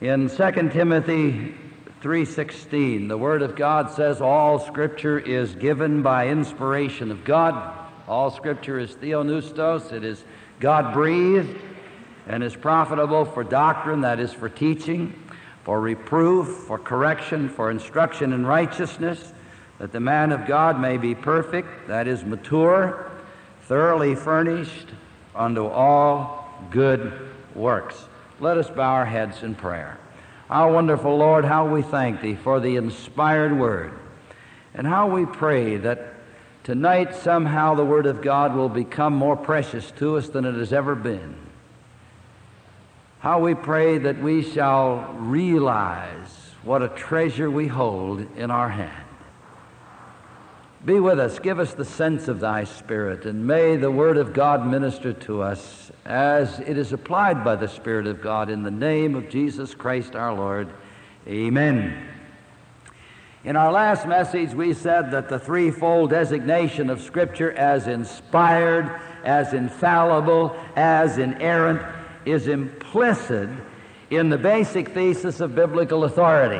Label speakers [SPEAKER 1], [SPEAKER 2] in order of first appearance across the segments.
[SPEAKER 1] In 2 Timothy 3:16, the Word of God says, all Scripture is given by inspiration of God. All Scripture is theopneustos. It is God-breathed and is profitable for doctrine, that is, for teaching, for reproof, for correction, for instruction in righteousness, that the man of God may be perfect, that is, mature, thoroughly furnished unto all good works. Let us bow our heads in prayer. Our wonderful Lord, how we thank Thee for the inspired Word, and how we pray that tonight somehow the Word of God will become more precious to us than it has ever been. How we pray that we shall realize what a treasure we hold in our hand. Be with us, give us the sense of Thy Spirit, and may the Word of God minister to us as it is applied by the Spirit of God, in the name of Jesus Christ our Lord. Amen. In our last message, we said that the threefold designation of Scripture as inspired, as infallible, as inerrant is implicit in the basic thesis of biblical authority.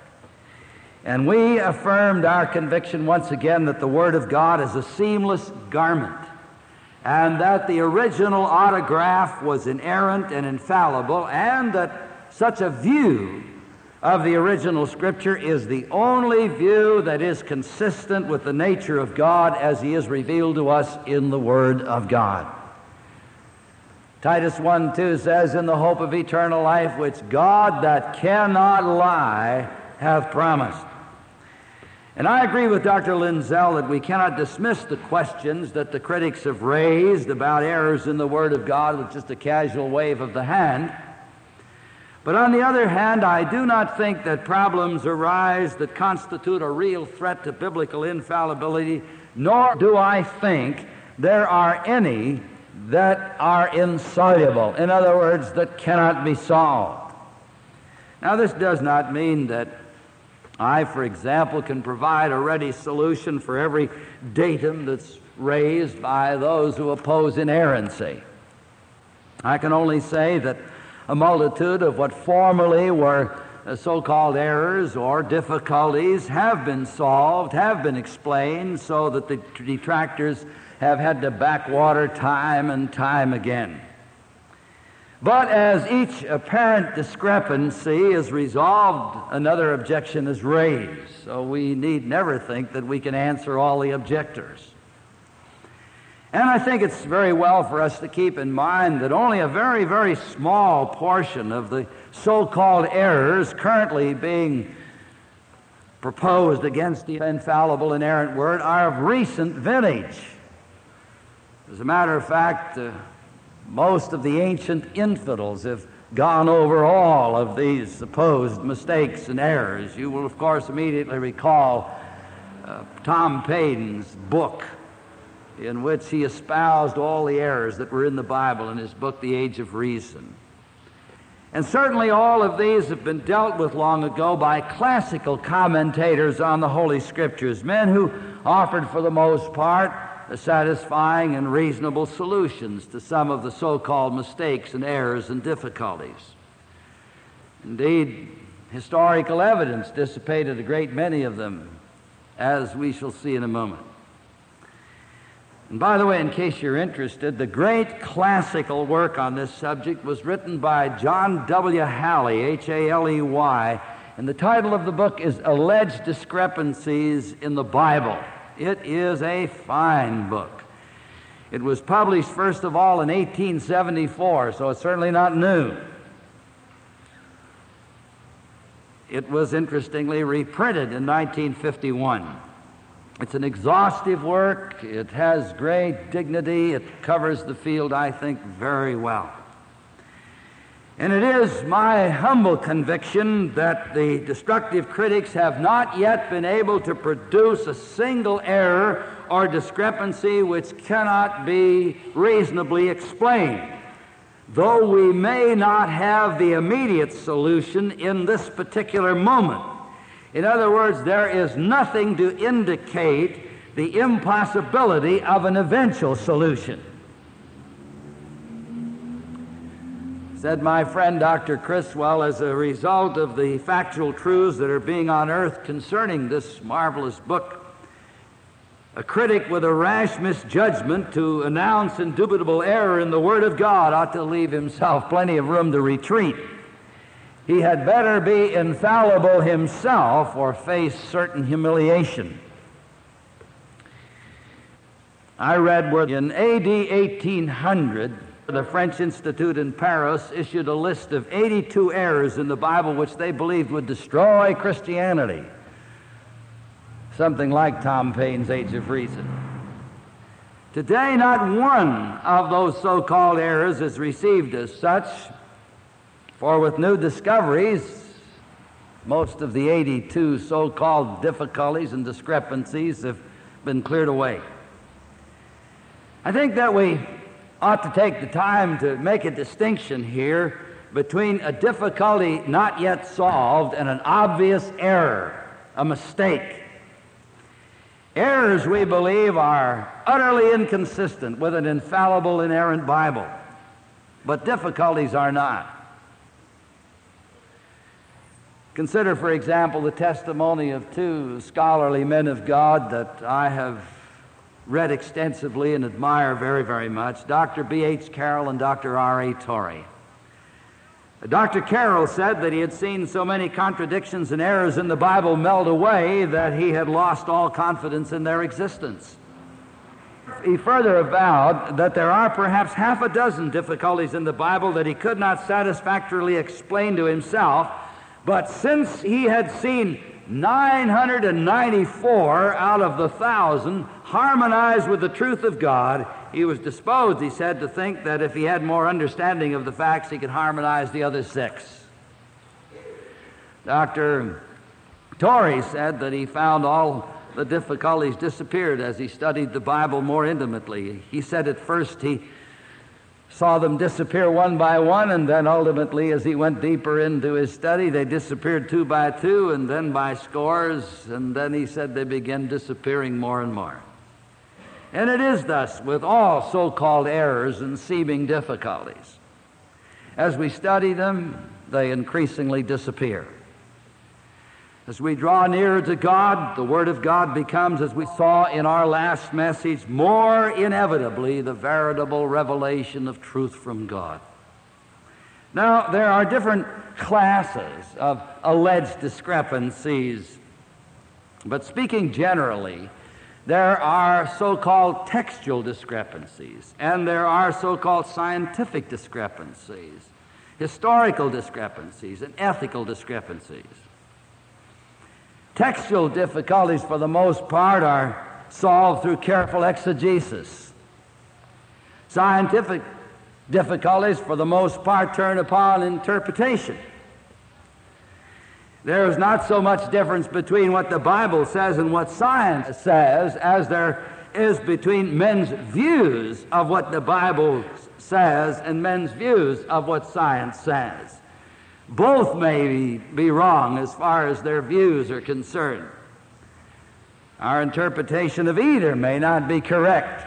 [SPEAKER 1] And we affirmed our conviction once again that the Word of God is a seamless garment, and that the original autograph was inerrant and infallible, and that such a view of the original Scripture is the only view that is consistent with the nature of God as He is revealed to us in the Word of God. Titus 1:2 says, in the hope of eternal life, which God that cannot lie hath promised. And I agree with Dr. Linzell that we cannot dismiss the questions that the critics have raised about errors in the Word of God with just a casual wave of the hand. But on the other hand, I do not think that problems arise that constitute a real threat to biblical infallibility, nor do I think there are any that are insoluble. In other words, that cannot be solved. Now, this does not mean that I, for example, can provide a ready solution for every datum that's raised by those who oppose inerrancy. I can only say that a multitude of what formerly were so-called errors or difficulties have been solved, have been explained, so that the detractors have had to backwater time and time again. But as each apparent discrepancy is resolved, another objection is raised. So we need never think that we can answer all the objectors. And I think it's very well for us to keep in mind that only a very, very small portion of the so-called errors currently being proposed against the infallible, inerrant Word are of recent vintage. As a matter of fact, most of the ancient infidels have gone over all of these supposed mistakes and errors. You will, of course, immediately recall Tom Paton's book, in which he espoused all the errors that were in the Bible in his book, The Age of Reason. And certainly all of these have been dealt with long ago by classical commentators on the Holy Scriptures, men who offered, for the most part, satisfying and reasonable solutions to some of the so-called mistakes and errors and difficulties. Indeed, historical evidence dissipated a great many of them, as we shall see in a moment. And by the way, in case you're interested, the great classical work on this subject was written by John W. Halley, H-A-L-E-Y, and the title of the book is Alleged Discrepancies in the Bible. It is a fine book. It was published, first of all, in 1874, so it's certainly not new. It was, interestingly, reprinted in 1951. It's an exhaustive work. It has great dignity. It covers the field, I think, very well. And it is my humble conviction that the destructive critics have not yet been able to produce a single error or discrepancy which cannot be reasonably explained, though we may not have the immediate solution in this particular moment. In other words, there is nothing to indicate the impossibility of an eventual solution. Said my friend Dr. Criswell, as a result of the factual truths that are being unearthed concerning this marvelous book, a critic with a rash misjudgment to announce indubitable error in the Word of God ought to leave himself plenty of room to retreat. He had better be infallible himself or face certain humiliation. I read where in A.D. 1800, the French Institute in Paris issued a list of 82 errors in the Bible which they believed would destroy Christianity. Something like Tom Paine's Age of Reason. Today, not one of those so-called errors is received as such, for with new discoveries, most of the 82 so-called difficulties and discrepancies have been cleared away. I think that we ought to take the time to make a distinction here between a difficulty not yet solved and an obvious error, a mistake. Errors, we believe, are utterly inconsistent with an infallible, inerrant Bible, but difficulties are not. Consider, for example, the testimony of two scholarly men of God that I have read extensively and admire very, very much, Dr. B.H. Carroll and Dr. R.A. Torrey. Dr. Carroll said that he had seen so many contradictions and errors in the Bible melt away that he had lost all confidence in their existence. He further avowed that there are perhaps half a dozen difficulties in the Bible that he could not satisfactorily explain to himself, but since he had seen 994 out of the 1,000 harmonized with the truth of God, he was disposed, he said, to think that if he had more understanding of the facts, he could harmonize the other 6. Dr. Torrey said that he found all the difficulties disappeared as he studied the Bible more intimately. He said at first he saw them disappear one by one, and then ultimately, as he went deeper into his study, they disappeared 2 by 2, and then by scores, and then he said they began disappearing more and more. And it is thus with all so-called errors and seeming difficulties. As we study them, they increasingly disappear. As we draw nearer to God, the Word of God becomes, as we saw in our last message, more inevitably the veritable revelation of truth from God. Now, there are different classes of alleged discrepancies, but speaking generally, there are so-called textual discrepancies, and there are so-called scientific discrepancies, historical discrepancies, and ethical discrepancies. Textual difficulties, for the most part, are solved through careful exegesis. Scientific difficulties, for the most part, turn upon interpretation. There is not so much difference between what the Bible says and what science says as there is between men's views of what the Bible says and men's views of what science says. Both may be wrong as far as their views are concerned. Our interpretation of either may not be correct.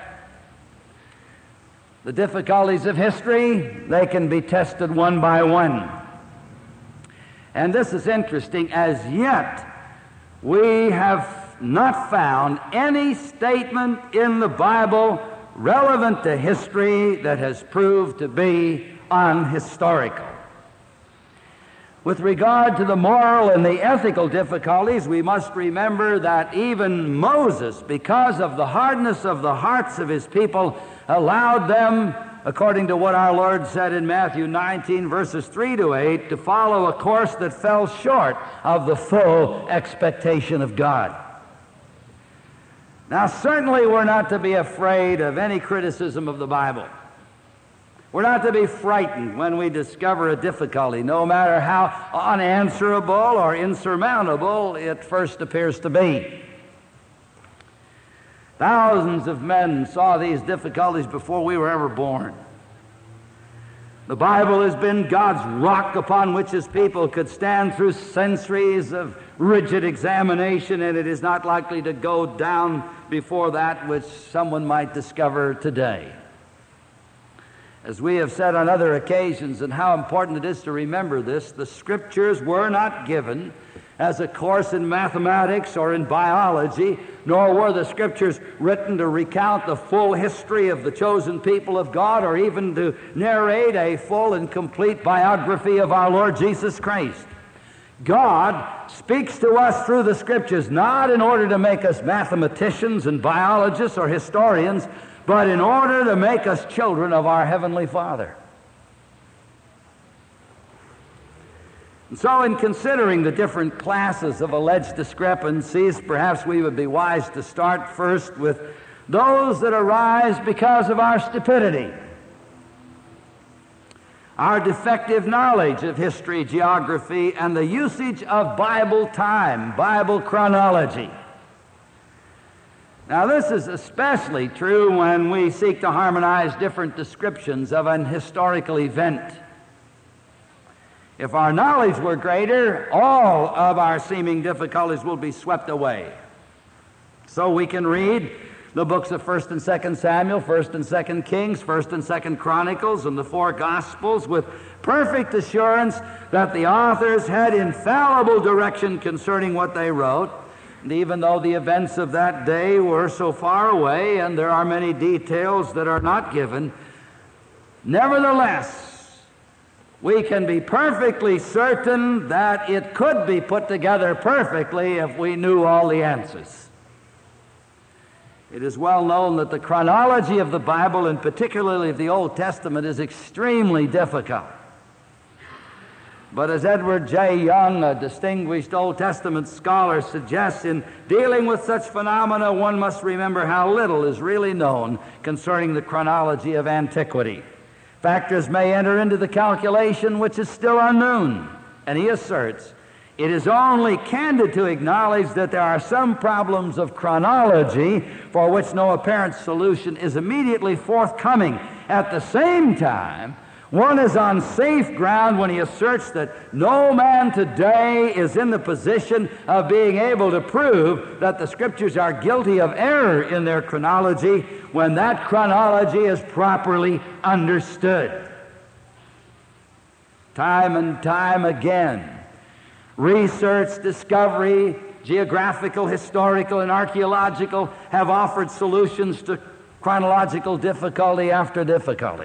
[SPEAKER 1] The difficulties of history, they can be tested one by one. And this is interesting. As yet, we have not found any statement in the Bible relevant to history that has proved to be unhistorical. With regard to the moral and the ethical difficulties, we must remember that even Moses, because of the hardness of the hearts of his people, allowed them, according to what our Lord said in Matthew 19, verses 3 to 8, to follow a course that fell short of the full expectation of God. Now, certainly we're not to be afraid of any criticism of the Bible. We're not to be frightened when we discover a difficulty, no matter how unanswerable or insurmountable it first appears to be. Thousands of men saw these difficulties before we were ever born. The Bible has been God's rock upon which His people could stand through centuries of rigid examination, and it is not likely to go down before that which someone might discover today. As we have said on other occasions, and how important it is to remember this, the Scriptures were not given as a course in mathematics or in biology, nor were the Scriptures written to recount the full history of the chosen people of God, or even to narrate a full and complete biography of our Lord Jesus Christ. God speaks to us through the Scriptures not in order to make us mathematicians and biologists or historians, but in order to make us children of our Heavenly Father. And so in considering the different classes of alleged discrepancies, perhaps we would be wise to start first with those that arise because of our stupidity, our defective knowledge of history, geography, and the usage of Bible time, Bible chronology. Now, this is especially true when we seek to harmonize different descriptions of an historical event. If our knowledge were greater, all of our seeming difficulties will be swept away. So we can read the books of 1st and 2nd Samuel, 1st and 2nd Kings, 1st and 2nd Chronicles, and the 4 Gospels with perfect assurance that the authors had infallible direction concerning what they wrote. And even though the events of that day were so far away and there are many details that are not given, nevertheless, we can be perfectly certain that it could be put together perfectly if we knew all the answers. It is well known that the chronology of the Bible, and particularly of the Old Testament, is extremely difficult. But as Edward J. Young, a distinguished Old Testament scholar, suggests, in dealing with such phenomena, one must remember how little is really known concerning the chronology of antiquity. Factors may enter into the calculation which is still unknown, and he asserts, it is only candid to acknowledge that there are some problems of chronology for which no apparent solution is immediately forthcoming. At the same time, one is on safe ground when he asserts that no man today is in the position of being able to prove that the Scriptures are guilty of error in their chronology when that chronology is properly understood. Time and time again, research, discovery, geographical, historical, and archaeological have offered solutions to chronological difficulty after difficulty.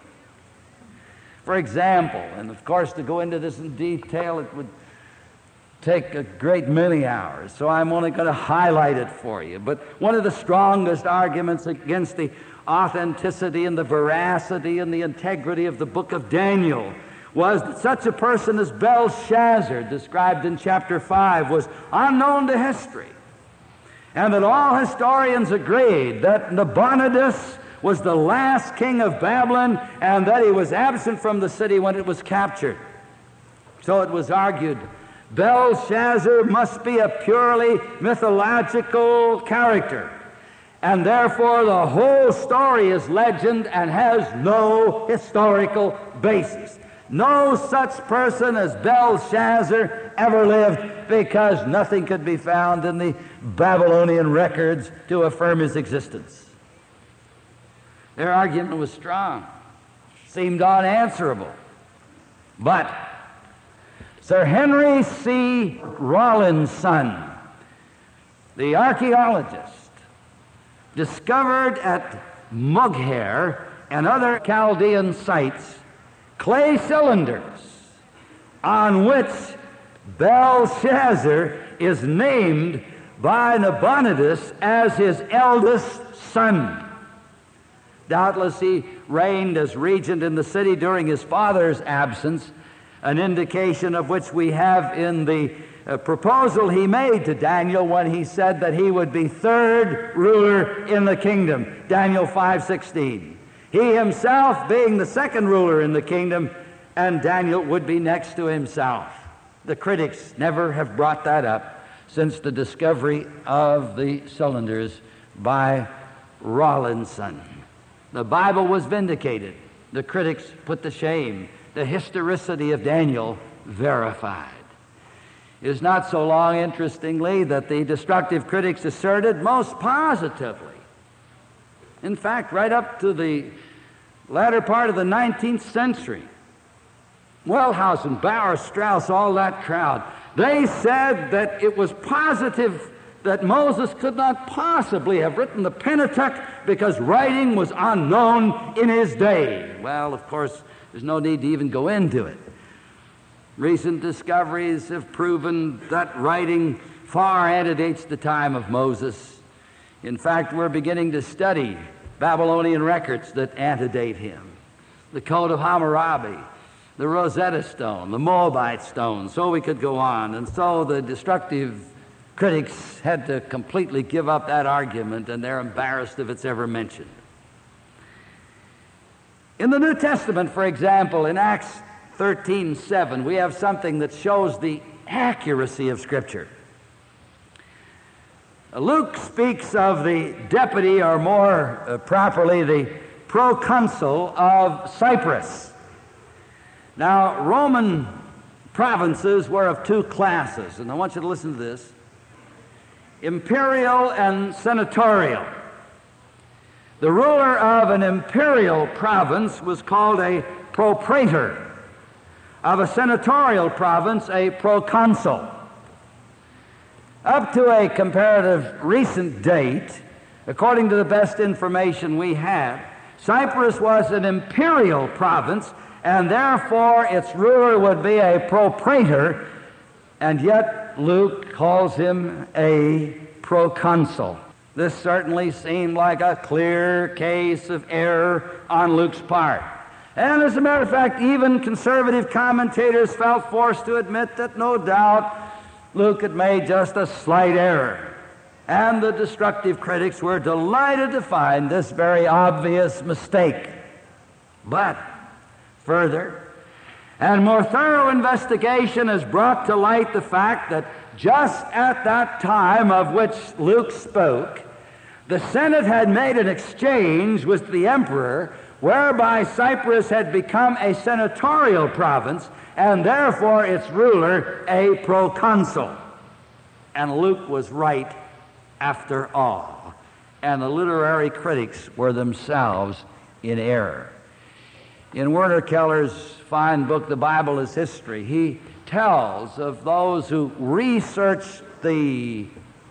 [SPEAKER 1] For example, and of course to go into this in detail it would take a great many hours, so I'm only going to highlight it for you. But one of the strongest arguments against the authenticity and the veracity and the integrity of the book of Daniel was that such a person as Belshazzar, described in chapter 5, was unknown to history, and that all historians agreed that Nabonidus was the last king of Babylon and that he was absent from the city when it was captured. So it was argued, Belshazzar must be a purely mythological character, and therefore the whole story is legend and has no historical basis. No such person as Belshazzar ever lived, because nothing could be found in the Babylonian records to affirm his existence. Their argument was strong, seemed unanswerable. But Sir Henry C. Rawlinson, the archaeologist, discovered at Mughair and other Chaldean sites clay cylinders on which Belshazzar is named by Nabonidus as his eldest son. Doubtless he reigned as regent in the city during his father's absence, an indication of which we have in the proposal he made to Daniel when he said that he would be third ruler in the kingdom, Daniel 5:16. He himself being the second ruler in the kingdom, and Daniel would be next to himself. The critics never have brought that up since the discovery of the cylinders by Rawlinson. The Bible was vindicated. The critics put to shame. The historicity of Daniel verified. It is not so long, interestingly, that the destructive critics asserted most positively, in fact, right up to the latter part of the 19th century. Wellhausen, Bauer, Strauss, all that crowd, they said that it was positive that Moses could not possibly have written the Pentateuch because writing was unknown in his day. Well, of course, there's no need to even go into it. Recent discoveries have proven that writing far antedates the time of Moses. In fact, we're beginning to study Babylonian records that antedate him. The Code of Hammurabi, the Rosetta Stone, the Moabite Stone, so we could go on. And so the destructive critics had to completely give up that argument, and they're embarrassed if it's ever mentioned. In the New Testament, for example, in Acts 13:7, we have something that shows the accuracy of Scripture. Luke speaks of the deputy, or more properly, the proconsul of Cyprus. Now, Roman provinces were of two classes, and I want you to listen to this: imperial and senatorial. The ruler of an imperial province was called a propraetor, of a senatorial province a proconsul. Up to a comparative recent date, according to the best information we have, Cyprus was an imperial province, and therefore its ruler would be a propraetor, and yet Luke calls him a proconsul. This certainly seemed like a clear case of error on Luke's part. And as a matter of fact, even conservative commentators felt forced to admit that no doubt Luke had made just a slight error. And the destructive critics were delighted to find this very obvious mistake. But further and more thorough investigation has brought to light the fact that just at that time of which Luke spoke, the Senate had made an exchange with the emperor whereby Cyprus had become a senatorial province and therefore its ruler a proconsul. And Luke was right after all. And the literary critics were themselves in error. In Werner Keller's fine book, The Bible is History, he tells of those who researched the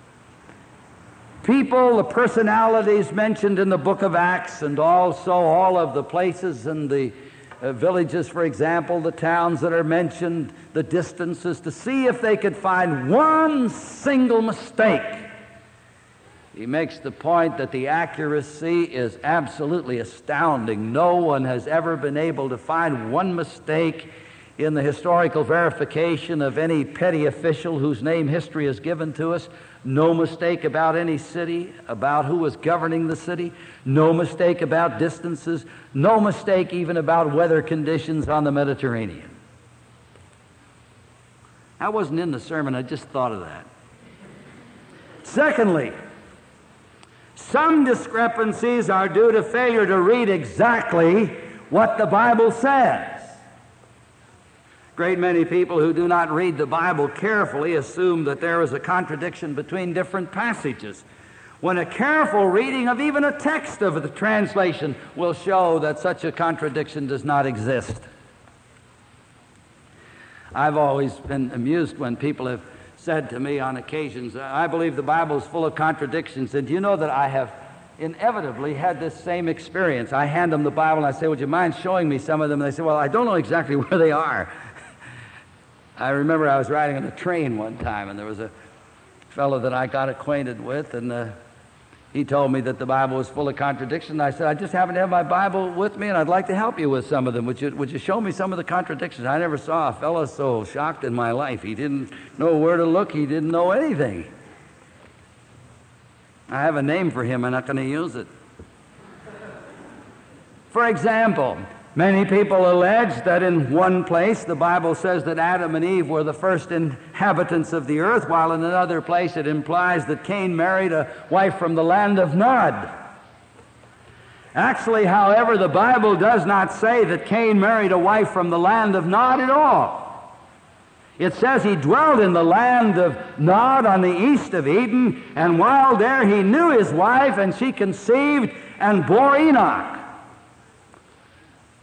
[SPEAKER 1] people, the personalities mentioned in the book of Acts, and also all of the places and the villages, for example, the towns that are mentioned, the distances, to see if they could find one single mistake. He makes the point that the accuracy is absolutely astounding. No one has ever been able to find one mistake in the historical verification of any petty official whose name history has given to us. No mistake about any city, about who was governing the city. No mistake about distances. No mistake even about weather conditions on the Mediterranean. That wasn't in the sermon, I just thought of that. Secondly, some discrepancies are due to failure to read exactly what the Bible says. Great many people who do not read the Bible carefully assume that there is a contradiction between different passages, when a careful reading of even a text of the translation will show that such a contradiction does not exist. I've always been amused when people have said to me on occasions, I believe the Bible is full of contradictions. And do you know that I have inevitably had this same experience? I hand them the Bible and I say, would you mind showing me some of them? And they say, well, I don't know exactly where they are. I remember I was riding on a train one time, and there was a fellow that I got acquainted with, and he told me that the Bible was full of contradictions. I said, I just happen to have my Bible with me, and I'd like to help you with some of them. Would you show me some of the contradictions? I never saw a fellow so shocked in my life. He didn't know where to look. He didn't know anything. I have a name for him. I'm not going to use it. For example, many people allege that in one place the Bible says that Adam and Eve were the first inhabitants of the earth, while in another place it implies that Cain married a wife from the land of Nod. Actually, however, the Bible does not say that Cain married a wife from the land of Nod at all. It says he dwelt in the land of Nod on the east of Eden, and while there he knew his wife, and she conceived and bore Enoch.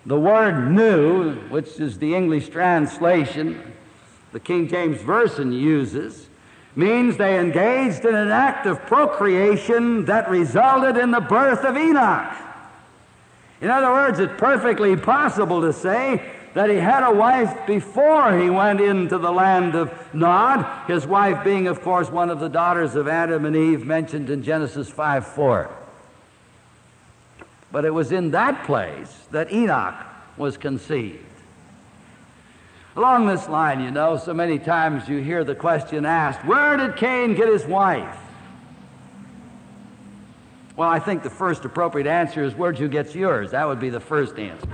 [SPEAKER 1] The word new, which is the English translation the King James Version uses, means they engaged in an act of procreation that resulted in the birth of Enoch. In other words, it's perfectly possible to say that he had a wife before he went into the land of Nod, his wife being, of course, one of the daughters of Adam and Eve mentioned in Genesis 5:4. But it was in that place that Enoch was conceived. Along this line, you know, so many times you hear the question asked, where did Cain get his wife? Well, I think the first appropriate answer is, where'd you get yours? That would be the first answer.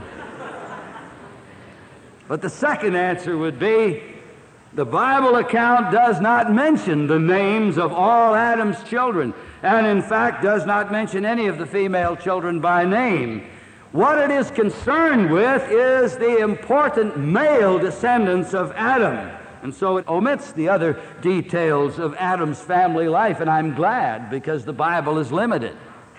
[SPEAKER 1] But the second answer would be, the Bible account does not mention the names of all Adam's children, and in fact does not mention any of the female children by name. What it is concerned with is the important male descendants of Adam. And so it omits the other details of Adam's family life, and I'm glad, because the Bible is limited.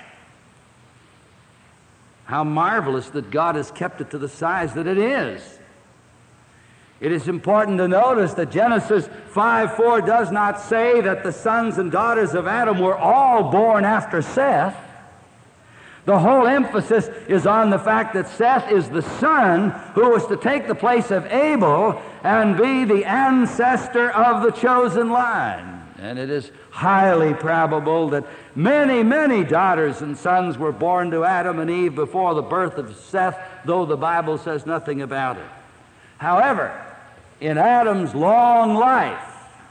[SPEAKER 1] How marvelous that God has kept it to the size that it is. It is important to notice that Genesis 5:4 does not say that the sons and daughters of Adam were all born after Seth. The whole emphasis is on the fact that Seth is the son who was to take the place of Abel and be the ancestor of the chosen line. And it is highly probable that many, many daughters and sons were born to Adam and Eve before the birth of Seth, though the Bible says nothing about it. However, in Adam's long life,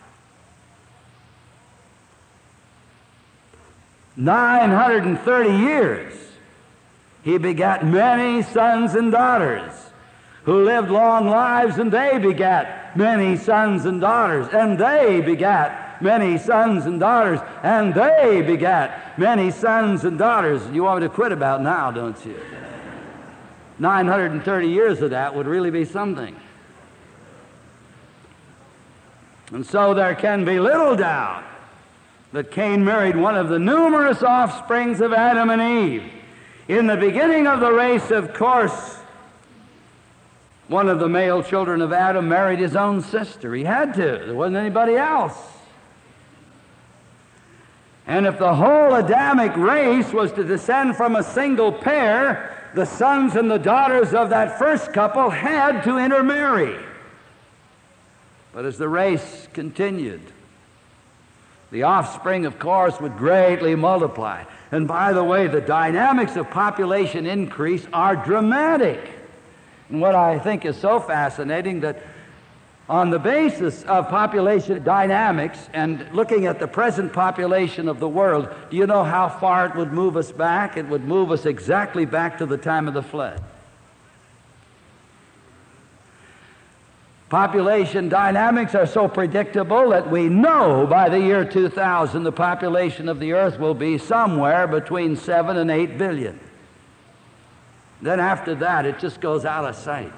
[SPEAKER 1] 930 years, he begat many sons and daughters who lived long lives, and they begat many sons and daughters, and they begat many sons and daughters, and they begat many sons and daughters. You want me to quit about now, don't you? 930 years of that would really be something. And so there can be little doubt that Cain married one of the numerous offsprings of Adam and Eve. In the beginning of the race, of course, one of the male children of Adam married his own sister. He had to. There wasn't anybody else. And if the whole Adamic race was to descend from a single pair, the sons and the daughters of that first couple had to intermarry. But as the race continued, the offspring, of course, would greatly multiply. And by the way, the dynamics of population increase are dramatic. And what I think is so fascinating, that on the basis of population dynamics and looking at the present population of the world, do you know how far it would move us back? It would move us exactly back to the time of the flood. Population dynamics are so predictable that we know by the year 2000 the population of the earth will be somewhere between 7 and 8 billion. Then after that, it just goes out of sight.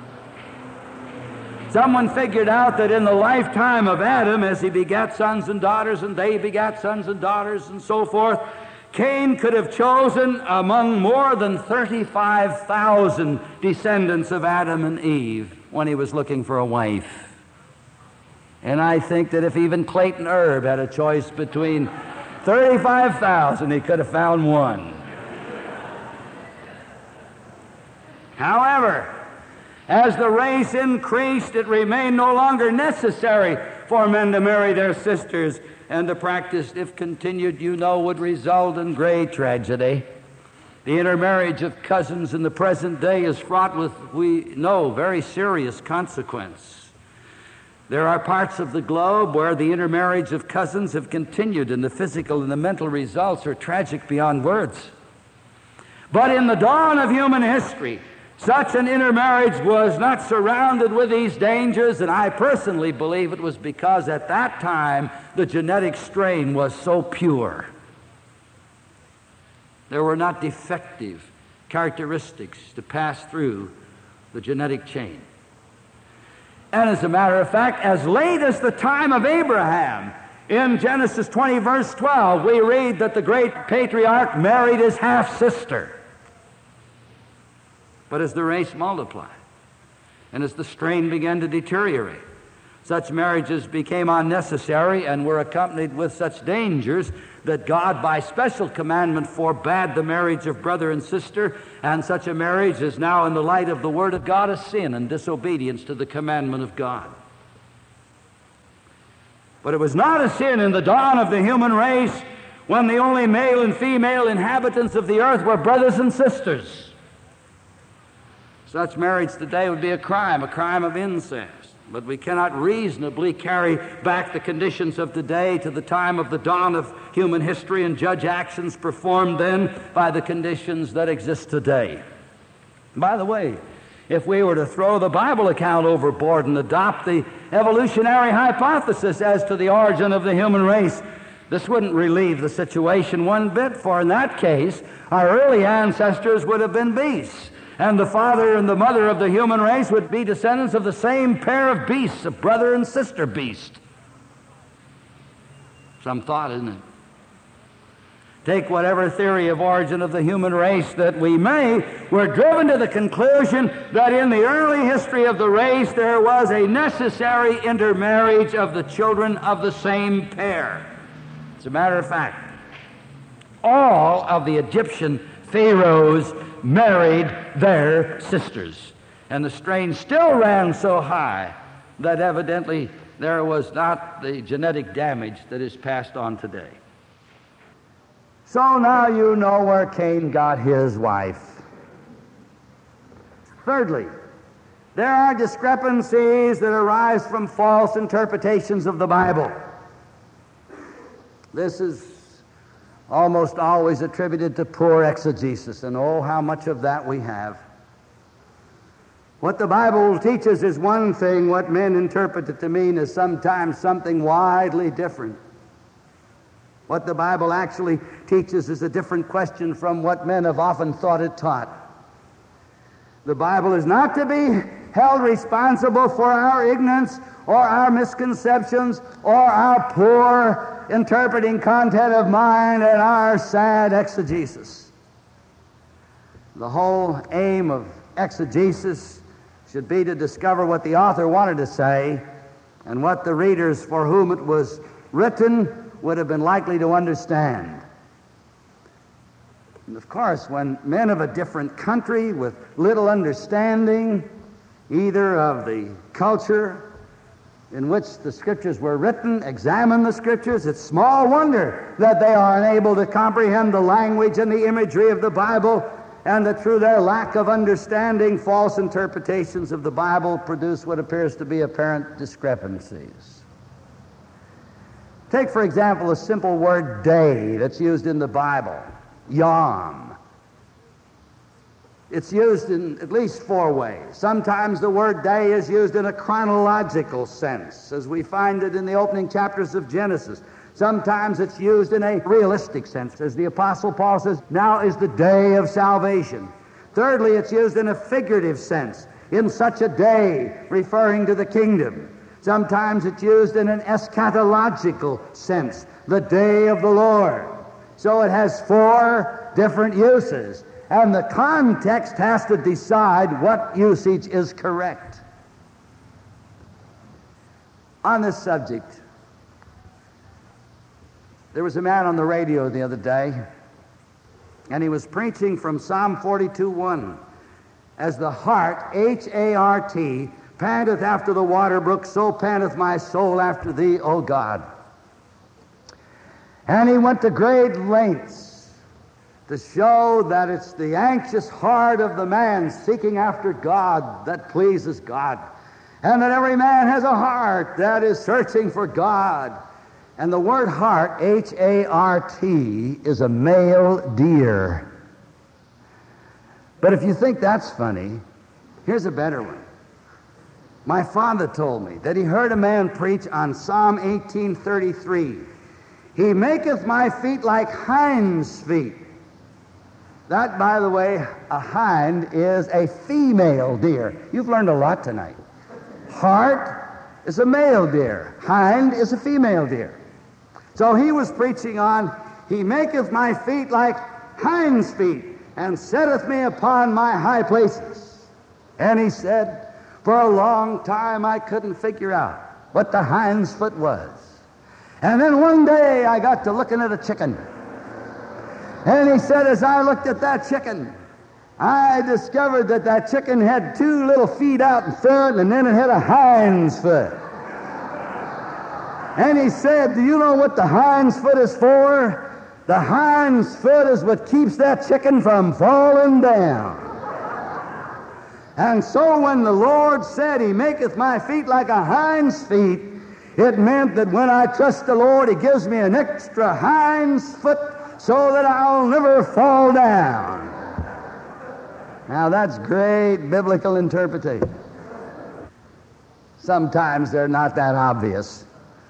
[SPEAKER 1] Someone figured out that in the lifetime of Adam, as he begat sons and daughters, and they begat sons and daughters, and so forth, Cain could have chosen among more than 35,000 descendants of Adam and Eve when he was looking for a wife. And I think that if even Clayton Erb had a choice between 35,000, he could have found one. However, as the race increased, it remained no longer necessary for men to marry their sisters, and the practice, if continued, you know, would result in great tragedy. The intermarriage of cousins in the present day is fraught with, we know, very serious consequence. There are parts of the globe where the intermarriage of cousins have continued, and the physical and the mental results are tragic beyond words. But in the dawn of human history, such an intermarriage was not surrounded with these dangers, and I personally believe it was because at that time the genetic strain was so pure. There were not defective characteristics to pass through the genetic chain. And as a matter of fact, as late as the time of Abraham, in Genesis 20, verse 12, we read that the great patriarch married his half-sister. But as the race multiplied, and as the strain began to deteriorate, such marriages became unnecessary and were accompanied with such dangers that God, by special commandment, forbade the marriage of brother and sister, and such a marriage is now, in the light of the Word of God, a sin and disobedience to the commandment of God. But it was not a sin in the dawn of the human race, when the only male and female inhabitants of the earth were brothers and sisters. Such marriage today would be a crime of incest. But we cannot reasonably carry back the conditions of today to the time of the dawn of human history and judge actions performed then by the conditions that exist today. By the way, if we were to throw the Bible account overboard and adopt the evolutionary hypothesis as to the origin of the human race, this wouldn't relieve the situation one bit, for in that case, our early ancestors would have been beasts, and the father and the mother of the human race would be descendants of the same pair of beasts, a brother and sister beast. Some thought, isn't it? Take whatever theory of origin of the human race that we may, we're driven to the conclusion that in the early history of the race there was a necessary intermarriage of the children of the same pair. As a matter of fact, all of the Egyptian pharaohs married their sisters, and the strain still ran so high that evidently there was not the genetic damage that is passed on today. So now you know where Cain got his wife. Thirdly, there are discrepancies that arise from false interpretations of the Bible. This is almost always attributed to poor exegesis, and oh, how much of that we have. What the Bible teaches is one thing, what men interpret it to mean is sometimes something widely different. What the Bible actually teaches is a different question from what men have often thought it taught. The Bible is not to be held responsible for our ignorance or our misconceptions or our poor interpreting content of mind and our sad exegesis. The whole aim of exegesis should be to discover what the author wanted to say and what the readers for whom it was written would have been likely to understand. And of course, when men of a different country with little understanding either of the culture in which the Scriptures were written, examine the Scriptures, it's small wonder that they are unable to comprehend the language and the imagery of the Bible, and that through their lack of understanding, false interpretations of the Bible produce what appears to be apparent discrepancies. Take, for example, the simple word day that's used in the Bible, yom. It's used in at least four ways. Sometimes the word day is used in a chronological sense, as we find it in the opening chapters of Genesis. Sometimes it's used in a realistic sense, as the Apostle Paul says, now is the day of salvation. Thirdly, it's used in a figurative sense, in such a day, referring to the kingdom. Sometimes it's used in an eschatological sense, the day of the Lord. So it has four different uses. And the context has to decide what usage is correct. On this subject, there was a man on the radio the other day, and he was preaching from Psalm 42:1. As the hart, H-A-R-T, panteth after the water brook, so panteth my soul after thee, O God. And he went to great lengths to show that it's the anxious heart of the man seeking after God that pleases God, and that every man has a heart that is searching for God. And the word heart, H-A-R-T, is a male deer. But if you think that's funny, here's a better one. My father told me that he heard a man preach on Psalm 18:33. He maketh my feet like hinds' feet. That, by the way, a hind is a female deer. You've learned a lot tonight. Hart is a male deer. Hind is a female deer. So he was preaching on, he maketh my feet like hinds' feet. and setteth me upon my high places. And he said, for a long time I couldn't figure out what the hind's foot was. And then one day I got to looking at a chicken. And he said, as I looked at that chicken, I discovered that that chicken had two little feet out in front, and then it had a hind's foot. And he said, do you know what the hind's foot is for? The hind's foot is what keeps that chicken from falling down. And so when the Lord said, he maketh my feet like a hind's feet, it meant that when I trust the Lord, he gives me an extra hind's foot so that I'll never fall down. Now that's great biblical interpretation. Sometimes they're not that obvious.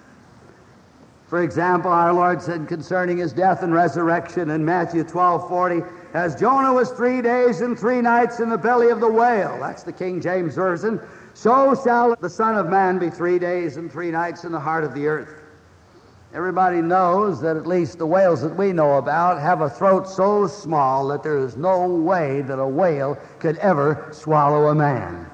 [SPEAKER 1] For example, our Lord said concerning his death and resurrection in Matthew 12:40, as Jonah was 3 days and 3 nights in the belly of the whale, that's the King James Version, so shall the Son of Man be 3 days and 3 nights in the heart of the earth. Everybody knows that at least the whales that we know about have a throat so small that there is no way that a whale could ever swallow a man.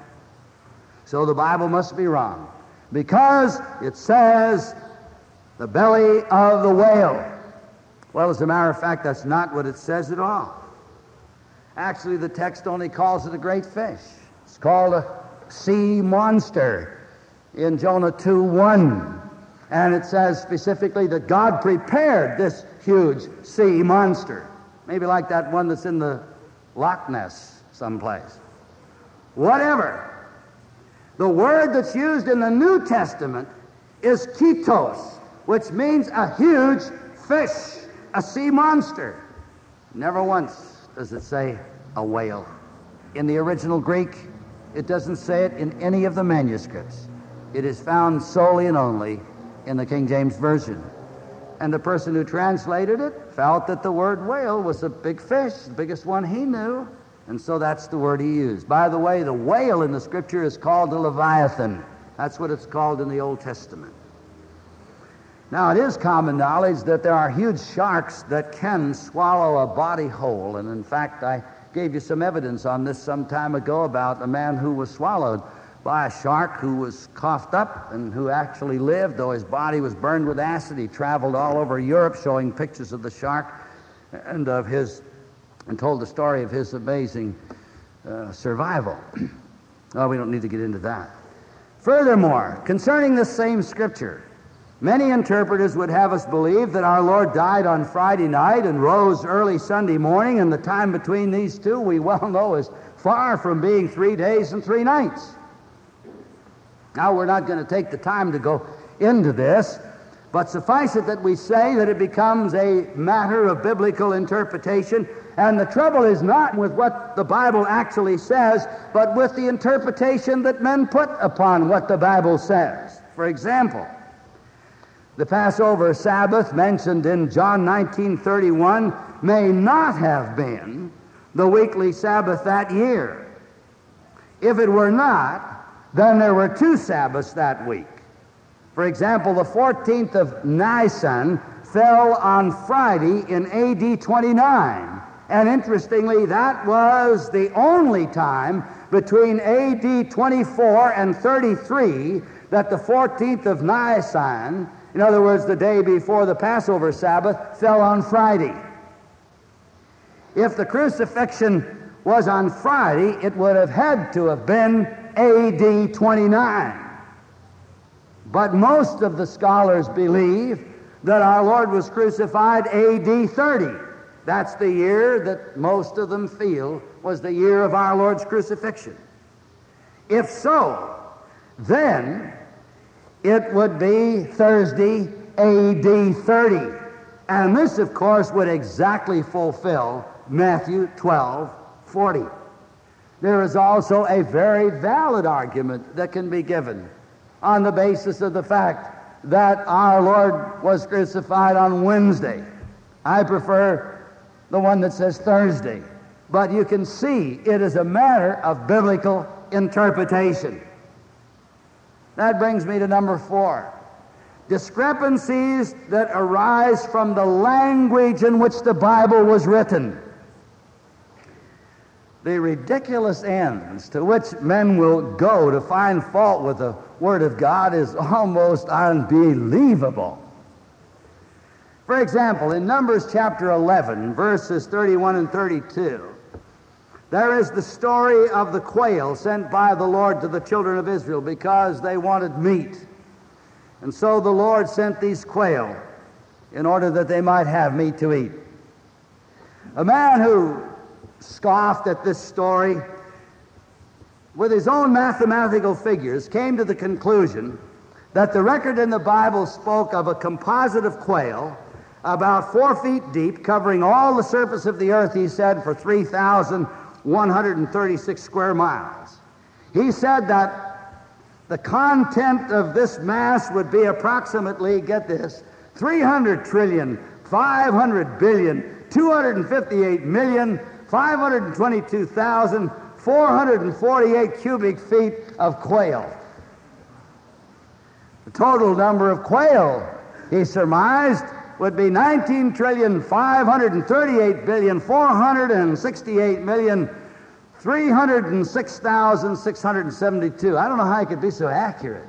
[SPEAKER 1] So the Bible must be wrong, because it says the belly of the whale. Well, as a matter of fact, that's not what it says at all. Actually, the text only calls it a great fish. It's called a sea monster in Jonah 2:1. And it says specifically that God prepared this huge sea monster. Maybe like that one that's in the Loch Ness someplace. Whatever. The word that's used in the New Testament is ketos, which means a huge fish, a sea monster. Never once does it say a whale. In the original Greek, it doesn't say it in any of the manuscripts. It is found solely and only in the King James Version. And the person who translated it felt that the word whale was a big fish, the biggest one he knew, and so that's the word he used. By the way, the whale in the Scripture is called a leviathan. That's what it's called in the Old Testament. Now, it is common knowledge that there are huge sharks that can swallow a body whole, and in fact, I gave you some evidence on this some time ago about a man who was swallowed by a shark who was coughed up and who actually lived, though his body was burned with acid. He traveled all over Europe showing pictures of the shark and told the story of his amazing survival. Oh, we don't need to get into that. Furthermore, concerning the same Scripture, many interpreters would have us believe that our Lord died on Friday night and rose early Sunday morning, and the time between these two we well know is far from being 3 days and 3 nights. Now, we're not going to take the time to go into this, but suffice it that we say that it becomes a matter of biblical interpretation, and the trouble is not with what the Bible actually says, but with the interpretation that men put upon what the Bible says. For example, the Passover Sabbath mentioned in John 19:31 may not have been the weekly Sabbath that year. If it were not, then there were 2 Sabbaths that week. For example, the 14th of Nisan fell on Friday in AD 29. And interestingly, that was the only time between AD 24 and 33 that the 14th of Nisan, in other words, the day before the Passover Sabbath, fell on Friday. If the crucifixion was on Friday, it would have had to have been AD 29. But most of the scholars believe that our Lord was crucified AD 30. That's the year that most of them feel was the year of our Lord's crucifixion. If so, then it would be Thursday AD 30. And this, of course, would exactly fulfill Matthew 12:40. There is also a very valid argument that can be given on the basis of the fact that our Lord was crucified on Wednesday. I prefer the one that says Thursday, but you can see it is a matter of biblical interpretation. That brings me to number 4. Discrepancies that arise from the language in which the Bible was written. the ridiculous ends to which men will go to find fault with the Word of God is almost unbelievable. For example, in Numbers chapter 11, verses 31 and 32, there is the story of the quail sent by the Lord to the children of Israel because they wanted meat. And so the Lord sent these quail in order that they might have meat to eat. A man who scoffed at this story with his own mathematical figures came to the conclusion that the record in the Bible spoke of a composite of quail about 4 feet deep, covering all the surface of the earth, he said, for 3,136 square miles. He said that the content of this mass would be approximately, get this, 300 trillion, 500 billion, 258,522,448 cubic feet of quail. The total number of quail, he surmised, would be 19,538,468,306,672. I don't know how he could be so accurate.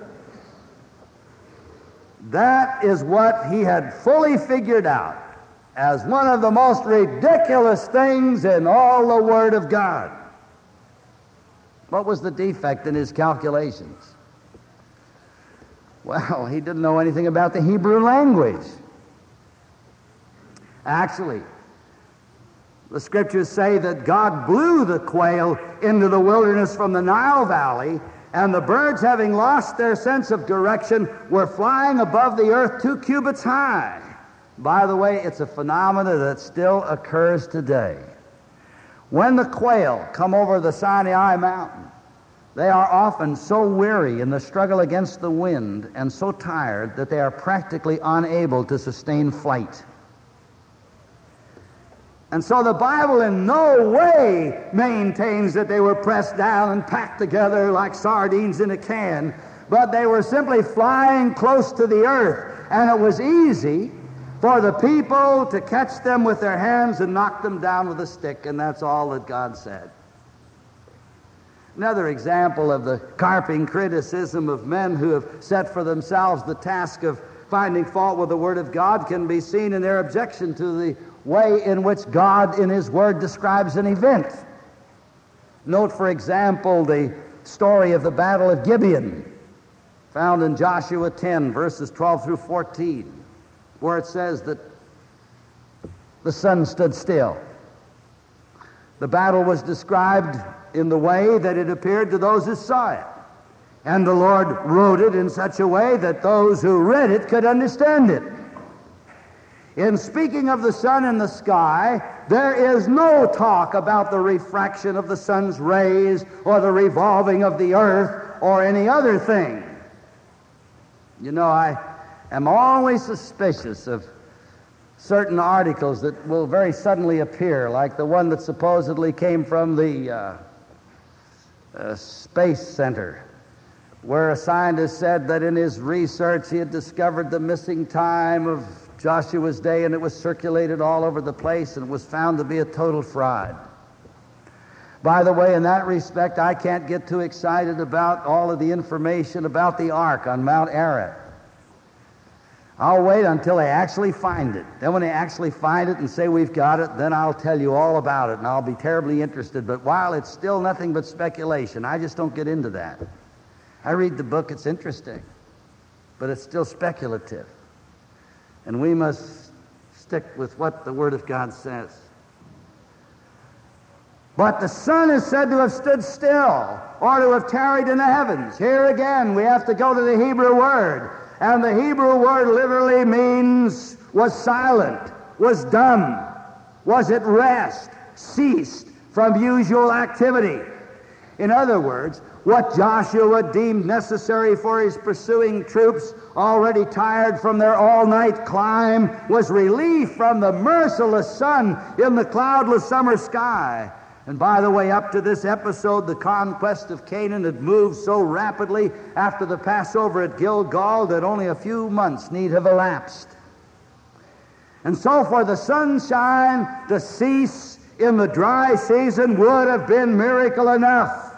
[SPEAKER 1] That is what he had fully figured out as one of the most ridiculous things in all the Word of God. What was the defect in his calculations? Well, he didn't know anything about the Hebrew language. Actually, the Scriptures say that God blew the quail into the wilderness from the Nile Valley, and the birds, having lost their sense of direction, were flying above the earth 2 cubits high. By the way, it's a phenomenon that still occurs today. When the quail come over the Sinai Mountain, they are often so weary in the struggle against the wind and so tired that they are practically unable to sustain flight. And so the Bible in no way maintains that they were pressed down and packed together like sardines in a can, but they were simply flying close to the earth, and it was easy for the people to catch them with their hands and knock them down with a stick, and that's all that God said. Another example of the carping criticism of men who have set for themselves the task of finding fault with the Word of God can be seen in their objection to the way in which God in His Word describes an event. Note, for example, the story of the Battle of Gibeon, found in Joshua 10, verses 12 through 14, where it says that the sun stood still. The battle was described in the way that it appeared to those who saw it. And the Lord wrote it in such a way that those who read it could understand it. In speaking of the sun in the sky, there is no talk about the refraction of the sun's rays or the revolving of the earth or any other thing. You know, I am always suspicious of certain articles that will very suddenly appear, like the one that supposedly came from the Space Center, where a scientist said that in his research he had discovered the missing time of Joshua's day, and it was circulated all over the place, and it was found to be a total fraud. By the way, in that respect, I can't get too excited about all of the information about the ark on Mount Ararat. I'll wait until they actually find it. Then when they actually find it and say we've got it, then I'll tell you all about it, and I'll be terribly interested. But while it's still nothing but speculation, I just don't get into that. I read the book, it's interesting, but it's still speculative. And we must stick with what the Word of God says. But the sun is said to have stood still, or to have tarried in the heavens. Here again, we have to go to the Hebrew word. And the Hebrew word literally means was silent, was dumb, was at rest, ceased from usual activity. In other words, what Joshua deemed necessary for his pursuing troops, already tired from their all-night climb, was relief from the merciless sun in the cloudless summer sky. And by the way, up to this episode, the conquest of Canaan had moved so rapidly after the Passover at Gilgal that only a few months need have elapsed. And so for the sunshine to cease in the dry season would have been miracle enough.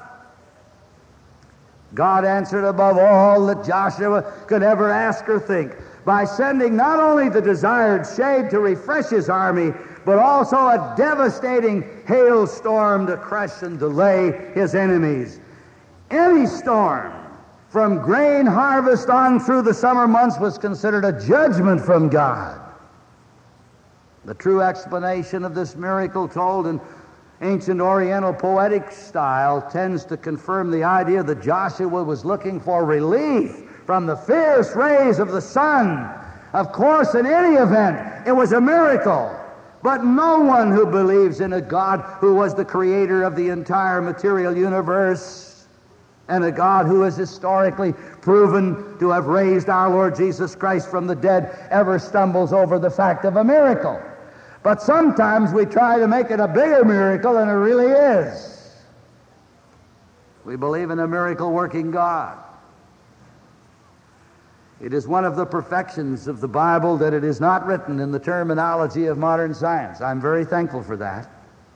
[SPEAKER 1] God answered above all that Joshua could ever ask or think by sending not only the desired shade to refresh his army, but also a devastating hailstorm to crush and delay his enemies. Any storm from grain harvest on through the summer months was considered a judgment from God. The true explanation of this miracle, told in ancient Oriental poetic style, tends to confirm the idea that Joshua was looking for relief from the fierce rays of the sun. Of course, in any event, it was a miracle. But no one who believes in a God who was the creator of the entire material universe and a God who is historically proven to have raised our Lord Jesus Christ from the dead ever stumbles over the fact of a miracle. But sometimes we try to make it a bigger miracle than it really is. We believe in a miracle-working God. It is one of the perfections of the Bible that it is not written in the terminology of modern science. I'm very thankful for that.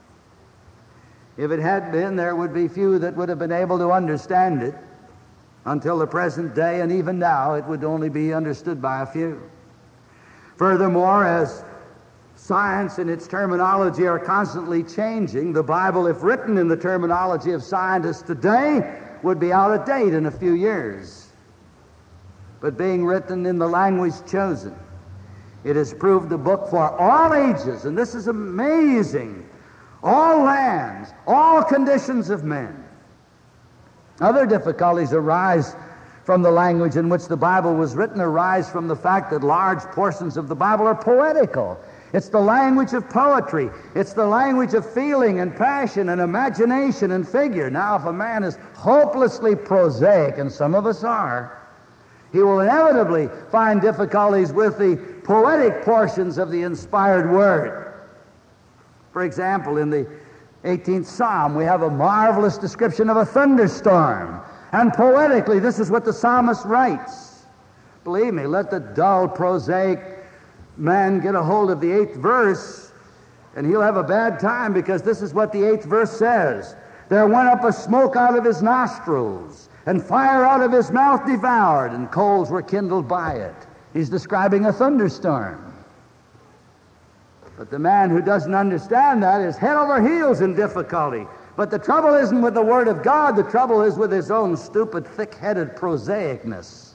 [SPEAKER 1] If it had been, there would be few that would have been able to understand it until the present day, and even now it would only be understood by a few. Furthermore, as science and its terminology are constantly changing, the Bible, if written in the terminology of scientists today, would be out of date in a few years. But being written in the language chosen, it has proved a book for all ages, and this is amazing. All lands, all conditions of men. Other difficulties arise from the language in which the Bible was written, arise from the fact that large portions of the Bible are poetical. It's the language of poetry. It's the language of feeling and passion and imagination and figure. Now, if a man is hopelessly prosaic, and some of us are, he will inevitably find difficulties with the poetic portions of the inspired word. For example, in the 18th Psalm, we have a marvelous description of a thunderstorm. And poetically, this is what the psalmist writes. Believe me, let the dull, prosaic man get a hold of the 8th verse, and he'll have a bad time, because this is what the 8th verse says. There went up a smoke out of his nostrils, and fire out of his mouth devoured, and coals were kindled by it. He's describing a thunderstorm. But the man who doesn't understand that is head over heels in difficulty. But the trouble isn't with the Word of God. The trouble is with his own stupid, thick-headed prosaicness.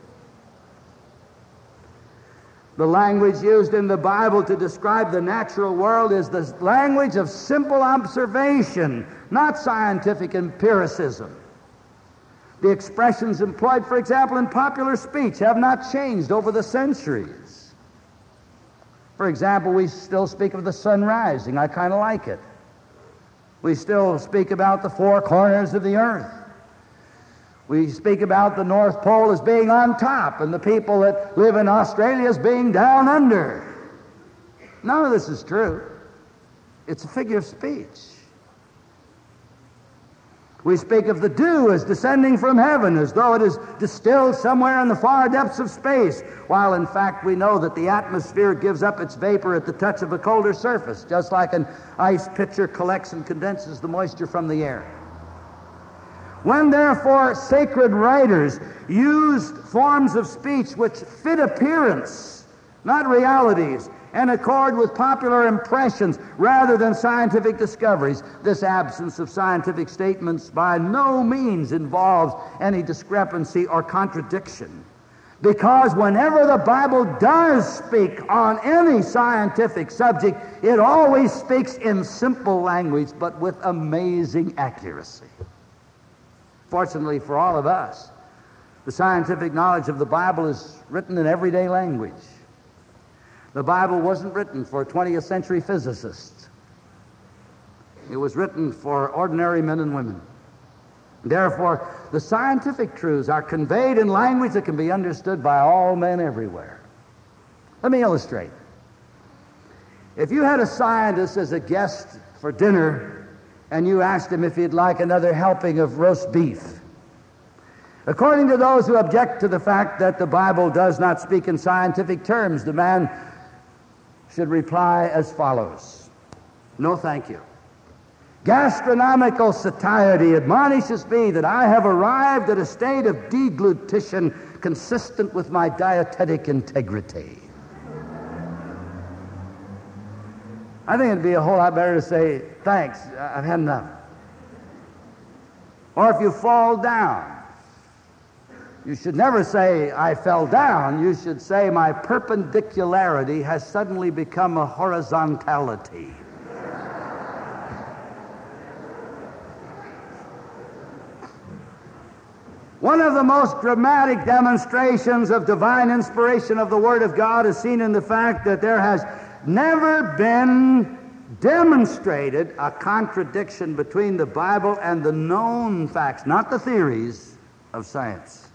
[SPEAKER 1] The language used in the Bible to describe the natural world is the language of simple observation, not scientific empiricism. The expressions employed, for example, in popular speech have not changed over the centuries. For example, we still speak of the sun rising. I kind of like it. We still speak about the four corners of the earth. We speak about the North Pole as being on top and the people that live in Australia as being down under. None of this is true. It's a figure of speech. We speak of the dew as descending from heaven, as though it is distilled somewhere in the far depths of space, while in fact we know that the atmosphere gives up its vapor at the touch of a colder surface, just like an ice pitcher collects and condenses the moisture from the air. When, therefore, sacred writers used forms of speech which fit appearance, not realities, and accord with popular impressions rather than scientific discoveries, this absence of scientific statements by no means involves any discrepancy or contradiction. Because whenever the Bible does speak on any scientific subject, it always speaks in simple language, but with amazing accuracy. Fortunately for all of us, the scientific knowledge of the Bible is written in everyday language. The Bible wasn't written for 20th century physicists. It was written for ordinary men and women. Therefore, the scientific truths are conveyed in language that can be understood by all men everywhere. Let me illustrate. If you had a scientist as a guest for dinner and you asked him if he'd like another helping of roast beef, according to those who object to the fact that the Bible does not speak in scientific terms, the man should reply as follows. No, thank you. Gastronomical satiety admonishes me that I have arrived at a state of deglutition consistent with my dietetic integrity. I think it'd be a whole lot better to say, thanks, I've had enough. Or if you fall down, you should never say, I fell down. You should say, my perpendicularity has suddenly become a horizontality. One of the most dramatic demonstrations of divine inspiration of the Word of God is seen in the fact that there has never been demonstrated a contradiction between the Bible and the known facts, not the theories, of science.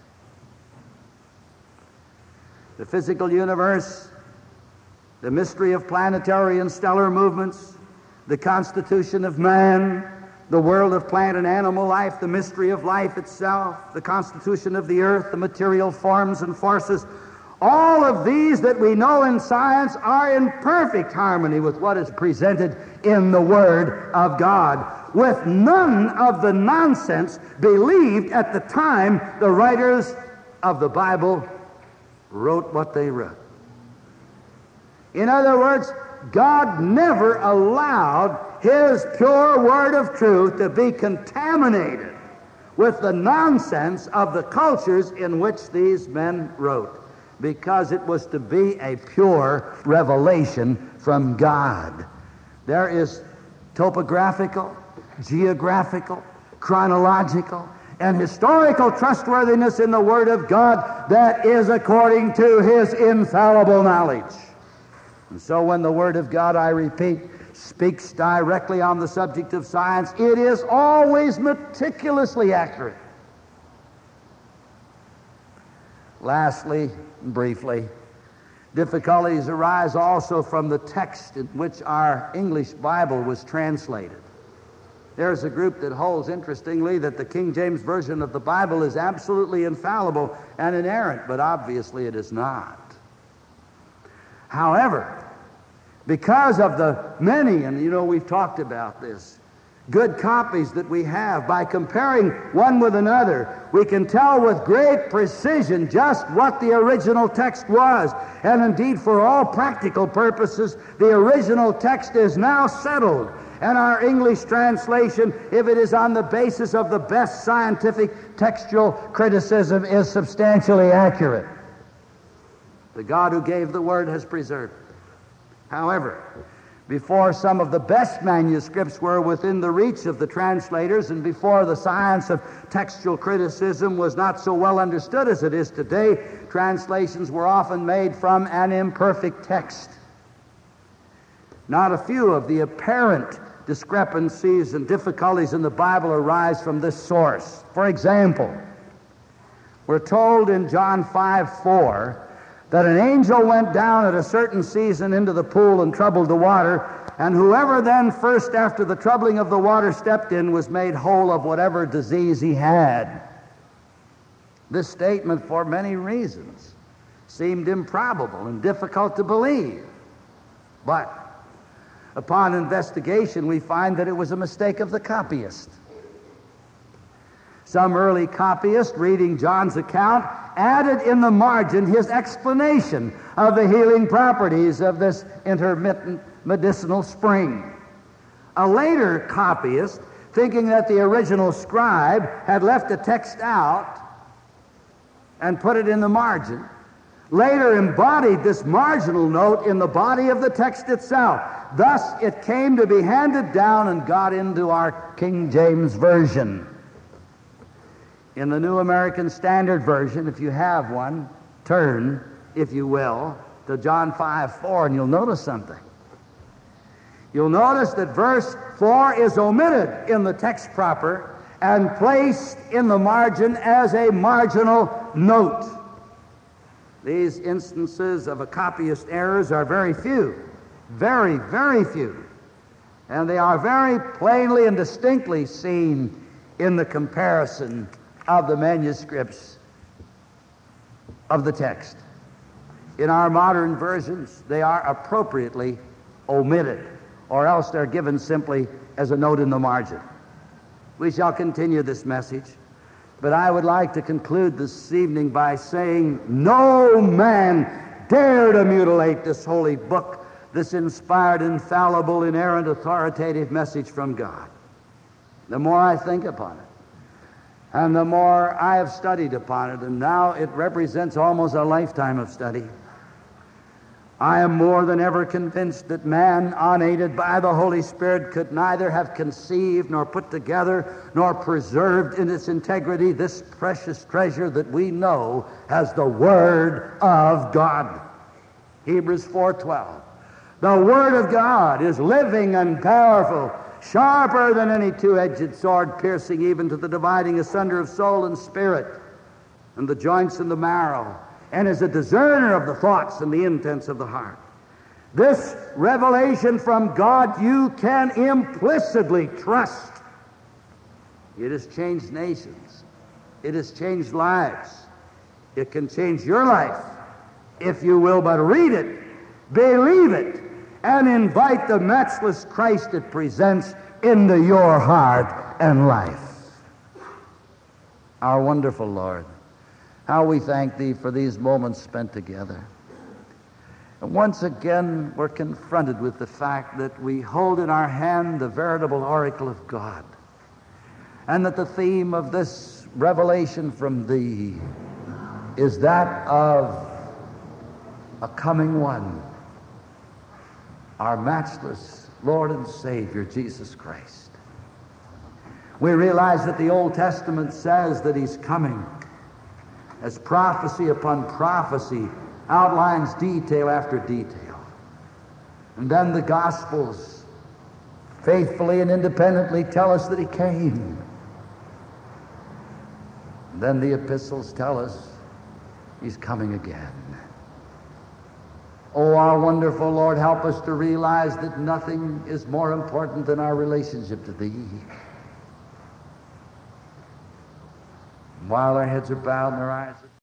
[SPEAKER 1] The physical universe, the mystery of planetary and stellar movements, the constitution of man, the world of plant and animal life, the mystery of life itself, the constitution of the earth, the material forms and forces, all of these that we know in science are in perfect harmony with what is presented in the Word of God, with none of the nonsense believed at the time the writers of the Bible wrote what they wrote. In other words, God never allowed His pure Word of truth to be contaminated with the nonsense of the cultures in which these men wrote, because it was to be a pure revelation from God. There is topographical, geographical, chronological, and historical trustworthiness in the Word of God that is according to His infallible knowledge. And so when the Word of God, I repeat, speaks directly on the subject of science, it is always meticulously accurate. Lastly, briefly, difficulties arise also from the text in which our English Bible was translated. There's a group that holds, interestingly, that the King James Version of the Bible is absolutely infallible and inerrant, but obviously it is not. However, because of the many, and we've talked about this, good copies that we have, by comparing one with another, we can tell with great precision just what the original text was. And indeed, for all practical purposes, the original text is now settled. And our English translation, if it is on the basis of the best scientific textual criticism, is substantially accurate. The God who gave the Word has preserved it. However, before some of the best manuscripts were within the reach of the translators, and before the science of textual criticism was not so well understood as it is today, translations were often made from an imperfect text. Not a few of the apparent discrepancies and difficulties in the Bible arise from this source. For example, we're told in John 5:4 that an angel went down at a certain season into the pool and troubled the water, and whoever then first after the troubling of the water stepped in was made whole of whatever disease he had. This statement, for many reasons, seemed improbable and difficult to believe. But upon investigation, we find that it was a mistake of the copyist. Some early copyist, reading John's account, added in the margin his explanation of the healing properties of this intermittent medicinal spring. A later copyist, thinking that the original scribe had left a text out and put it in the margin, later embodied this marginal note in the body of the text itself. Thus, it came to be handed down and got into our King James Version. In the New American Standard Version, if you have one, turn, if you will, to John 5:4, and you'll notice something. You'll notice that verse 4 is omitted in the text proper and placed in the margin as a marginal note. These instances of a copyist errors are very few, very, very few, and they are very plainly and distinctly seen in the comparison of the manuscripts of the text. In our modern versions, they are appropriately omitted or else they're given simply as a note in the margin. We shall continue this message, but I would like to conclude this evening by saying no man dare to mutilate this holy book, this inspired, infallible, inerrant, authoritative message from God. The more I think upon it, and the more I have studied upon it, and now it represents almost a lifetime of study, I am more than ever convinced that man, unaided by the Holy Spirit, could neither have conceived nor put together nor preserved in its integrity this precious treasure that we know as the Word of God. Hebrews 4:12. The Word of God is living and powerful, sharper than any two-edged sword, piercing even to the dividing asunder of soul and spirit, and the joints and the marrow, and is a discerner of the thoughts and the intents of the heart. This revelation from God you can implicitly trust. It has changed nations. It has changed lives. It can change your life if you will but read it, believe it, and invite the matchless Christ it presents into your heart and life. Our wonderful Lord, how we thank Thee for these moments spent together. And once again, we're confronted with the fact that we hold in our hand the veritable oracle of God, and that the theme of this revelation from Thee is that of a coming one, our matchless Lord and Savior, Jesus Christ. We realize that the Old Testament says that He's coming, as prophecy upon prophecy outlines detail after detail. And then the Gospels faithfully and independently tell us that He came. And then the epistles tell us He's coming again. Oh, our wonderful Lord, help us to realize that nothing is more important than our relationship to Thee. While our heads are bowed and our eyes are